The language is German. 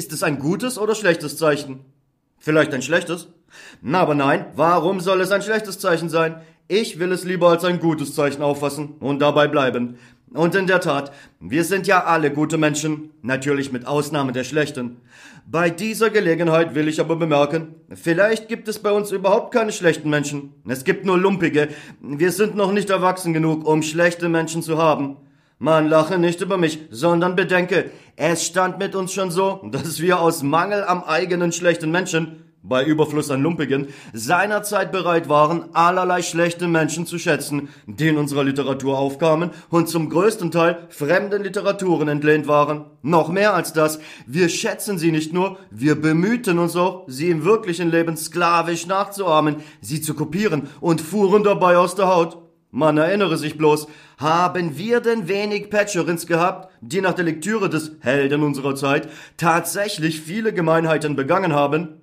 Ist es ein gutes oder schlechtes Zeichen? Vielleicht ein schlechtes? Na, aber nein, warum soll es ein schlechtes Zeichen sein? Ich will es lieber als ein gutes Zeichen auffassen und dabei bleiben. Und in der Tat, wir sind ja alle gute Menschen, natürlich mit Ausnahme der schlechten. Bei dieser Gelegenheit will ich aber bemerken, vielleicht gibt es bei uns überhaupt keine schlechten Menschen. Es gibt nur Lumpige. Wir sind noch nicht erwachsen genug, um schlechte Menschen zu haben. Man lache nicht über mich, sondern bedenke, es stand mit uns schon so, dass wir aus Mangel am eigenen schlechten Menschen, bei Überfluss an Lumpigen, seinerzeit bereit waren, allerlei schlechte Menschen zu schätzen, die in unserer Literatur aufkamen und zum größten Teil fremden Literaturen entlehnt waren. Noch mehr als das, wir schätzen sie nicht nur, wir bemühten uns auch, sie im wirklichen Leben sklavisch nachzuahmen, sie zu kopieren und fuhren dabei aus der Haut. Man erinnere sich bloß, haben wir denn wenig Patcherins gehabt, die nach der Lektüre des Helden unserer Zeit tatsächlich viele Gemeinheiten begangen haben?